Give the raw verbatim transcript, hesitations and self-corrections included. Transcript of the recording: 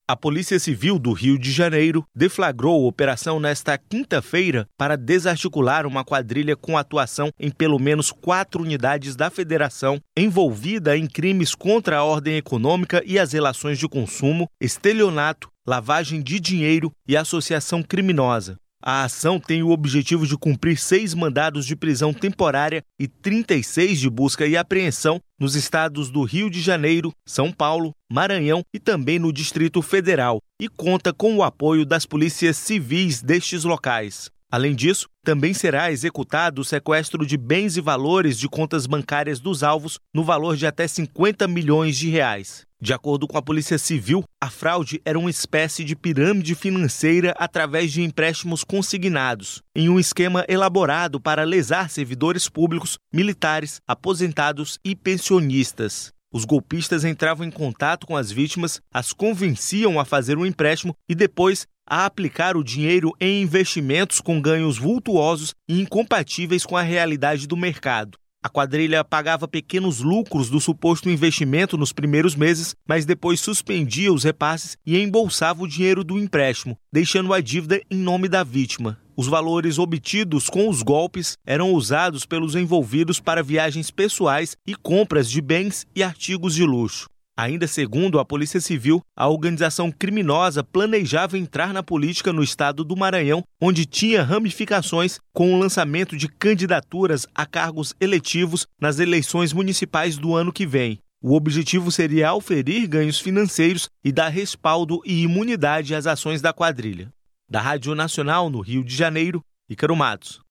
A Polícia Civil do Rio de Janeiro deflagrou operação nesta quinta-feira para desarticular uma quadrilha com atuação em pelo menos quatro unidades da federação envolvida em crimes contra a ordem econômica e as relações de consumo, estelionato, lavagem de dinheiro e associação criminosa. A ação tem o objetivo de cumprir seis mandados de prisão temporária e trinta e seis de busca e apreensão nos estados do Rio de Janeiro, São Paulo, Maranhão e também no Distrito Federal, e conta com o apoio das polícias civis destes locais. Além disso, também será executado o sequestro de bens e valores de contas bancárias dos alvos no valor de até cinquenta milhões de reais. De acordo com a Polícia Civil, a fraude era uma espécie de pirâmide financeira através de empréstimos consignados, em um esquema elaborado para lesar servidores públicos, militares, aposentados e pensionistas. Os golpistas entravam em contato com as vítimas, as convenciam a fazer um empréstimo e depois a aplicar o dinheiro em investimentos com ganhos vultuosos e incompatíveis com a realidade do mercado. A quadrilha pagava pequenos lucros do suposto investimento nos primeiros meses, mas depois suspendia os repasses e embolsava o dinheiro do empréstimo, deixando a dívida em nome da vítima. Os valores obtidos com os golpes eram usados pelos envolvidos para viagens pessoais e compras de bens e artigos de luxo. Ainda segundo a Polícia Civil, a organização criminosa planejava entrar na política no estado do Maranhão, onde tinha ramificações com o lançamento de candidaturas a cargos eletivos nas eleições municipais do ano que vem. O objetivo seria auferir ganhos financeiros e dar respaldo e imunidade às ações da quadrilha. Da Rádio Nacional no Rio de Janeiro, Ícaro Matos.